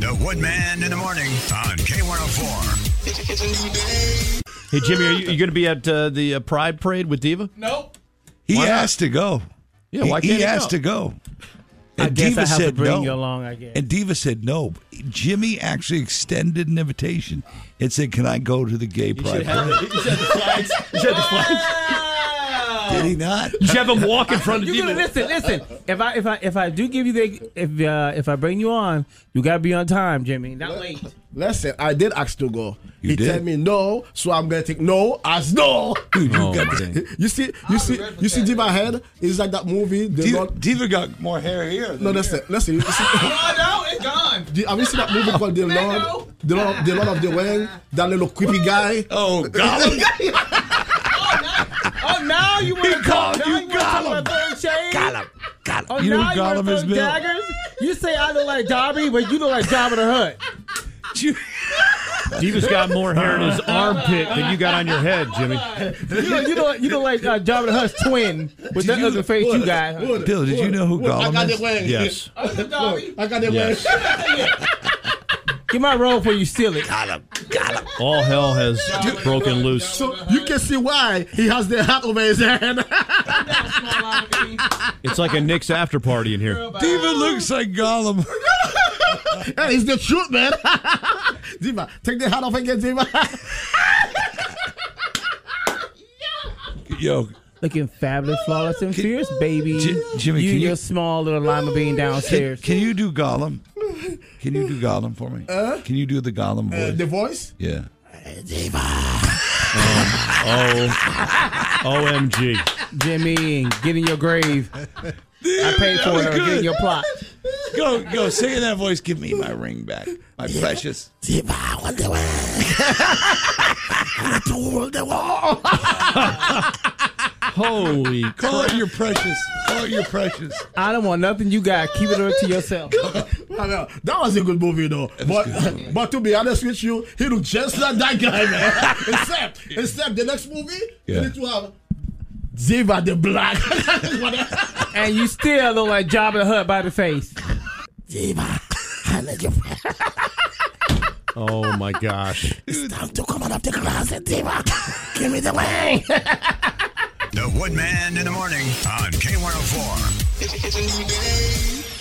The Woodman in the morning on K104. It's a new day. Hey, Jimmy, are you going to be at the Pride Parade with Diva? Nope. He has to go. Yeah, why can't he has to go? And I guess Diva I have to said bring no. you along, I guess. And Diva said no. Jimmy actually extended an invitation and said, "Can I go to the gay pride parade?" You should have the flags. You should have the flags. Did he not? You should have him walk in front of You Diva. gotta listen. If I do give you if I bring you on, you gotta be on time, Jimmy. Not late. Listen, I did ask to go. You He did? told me no, so I'm gonna take no as no. Dude, you Oh, got my. the, You see Diva head? It's like that movie. Diva got more hair here. No, listen. You see, Oh no, it's gone. have you seen that movie called The Lord of the Ring? That little creepy guy. Oh, Gollum. Oh, now you want to called talk? you Now you want to talk Gollum. about throwing shade? Gollum. Oh, You know now who you want Gollum to is, throw Bill? daggers? You say I look like Darby, but you look like Jabba the Hutt. Diva's got more hair in his armpit than you got on your head, Jimmy. You look like Jabba the Hutt's twin with that other face you got. Bill, did you know who I Gollum got the is? wing. Yes. I got the Yes. wing. Get my roll before you steal it. All hell has broken loose. So you can see why he has the hat over his head. It's like a Knicks after party in here. Diva looks like Gollum. And it's the truth, man. Diva, take the hat off again, Diva. Yo, Looking fabulous, flawless, and fierce, baby. Jimmy, you can and you- your small little lima bean downstairs. can you do Gollum? Can you do Gollum for me? Can you do the Gollum voice? The voice? Yeah. OMG. Jimmy, get in your grave. I paid for it. Or get in your plot. Go, sing in that voice. Give me my ring back, my precious. Holy Call it your precious. Call it your precious. I don't want nothing you got. Keep it to yourself. I know. That was a good movie, though. But to be honest with you, he looked just like that guy, man. except the next movie, Yeah. you need to have Diva the Black. And you still look like Jabba the Hutt by the face. Diva, I need you. Oh my gosh. It's time to come out of the closet, Diva. Give me the wing. The Woodman in the morning on K104. It's a new day.